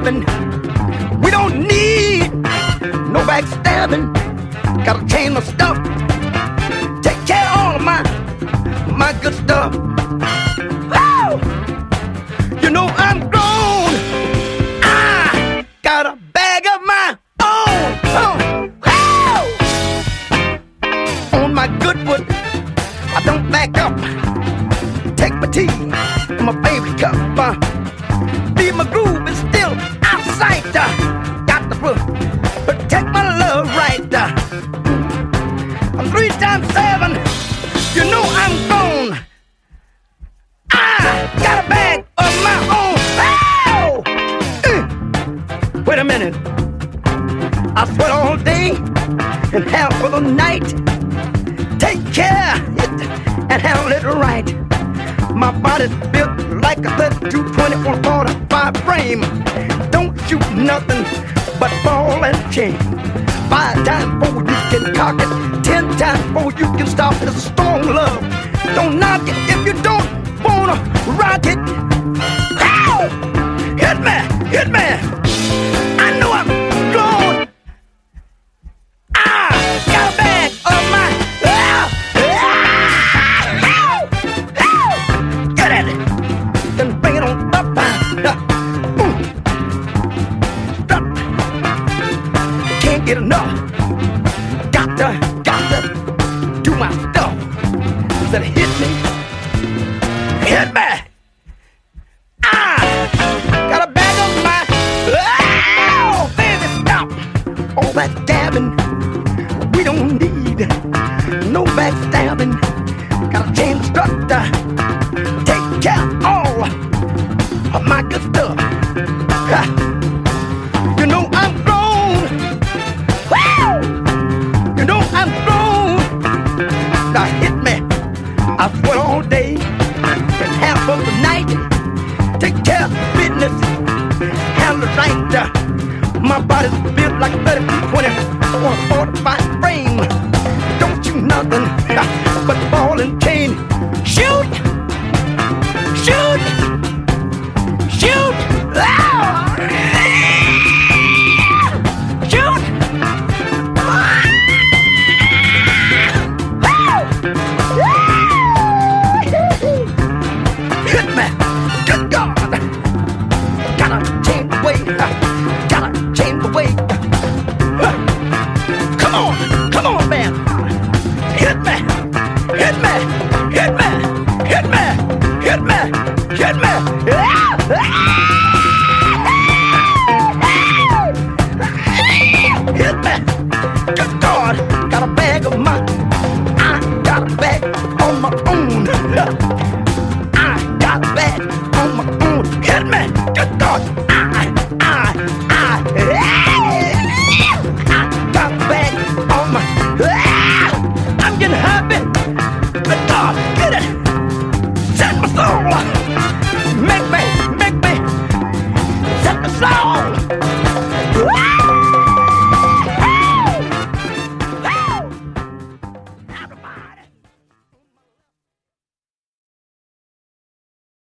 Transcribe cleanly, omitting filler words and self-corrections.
backstabbing. We don't need no backstabbing. Gotta change my stuff. Take care of all of my good stuff. Woo! You know I'm grown. I got a bag of my own. Woo! On my good wood, I don't back up. Take my tea in my favorite cup. Leave my groove is still out of sight. Got to protect my love right. I'm 3 times 7. You know I'm gone. I got a bag of my own. Oh! Wait a minute. I sweat all day and half of the night. Take care and handle it right. My body's built like a 32, 21, 45 frame. Don't shoot nothing but ball and chain. 5 times before you can cock it, 10 times before you can stop it. It's a strong love. Don't knock it if you don't wanna rock it. Ow! Hit me, hit me. I know I'm gone. I got a bag of my. Get at it. Then bring it on up. Stop. Can't get enough. Got to do my stuff. Said hit me. Hit me. I got a bag of my. Oh, baby, stop. All that dabbing. We don't need no backstabbing. Gotta change the structure. Take care of all of my good stuff. You know I'm grown. Woo! You know I'm grown. Now hit me. I sweat all day and half of the night. Take care of business. Handle it right. My body's built like a 32, 20, or 45 frame. Don't you nothing but ball and chain. Shoot! Shoot! Shoot! Ah! Shoot! Hit me! Good God! Gotta change the way. Gotta change the way. Come on, man! Hit me! Hit me! Hit me! Hit me! Hit me! Hit me! Hit me! Good God! Got a bag of my. I got a bag on my own. I got a bag on my own. Hit me! Good God! I got a bag on my. I'm getting happy. Good God! Get it! Set my soul! Make me! Set my soul!